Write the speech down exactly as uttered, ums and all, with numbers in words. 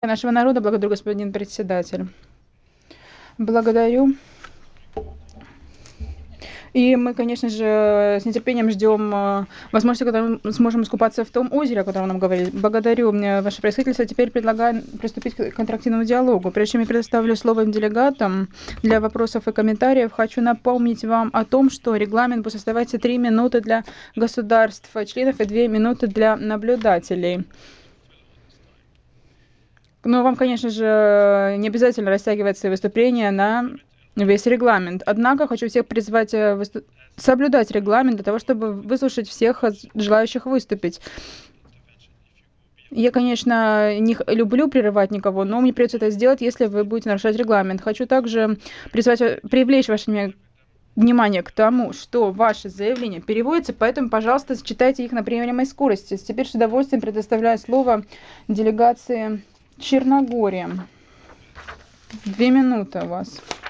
Нашего народа, благодарю, господин председатель. Благодарю. И мы, конечно же, с нетерпением ждем э, возможности, когда мы сможем искупаться в том озере, о котором нам говорили. Благодарю э, ваше происходительство. Теперь предлагаю приступить к интерактивному диалогу. Прежде чем я предоставлю слово делегатам для вопросов и комментариев, хочу напомнить вам о том, что регламент будет составлять три минуты для государств, членов и две минуты для наблюдателей. Но вам, конечно же, не обязательно растягивать свои выступления на весь регламент. Однако хочу всех призвать выступ... соблюдать регламент для того, чтобы выслушать всех желающих выступить. Я, конечно, не люблю прерывать никого, но мне придется это сделать, если вы будете нарушать регламент. Хочу также призвать, привлечь ваше внимание к тому, что ваши заявления переводятся, поэтому, пожалуйста, читайте их на приемлемой скорости. Теперь с удовольствием предоставляю слово делегации Черногории. Две минуты у вас.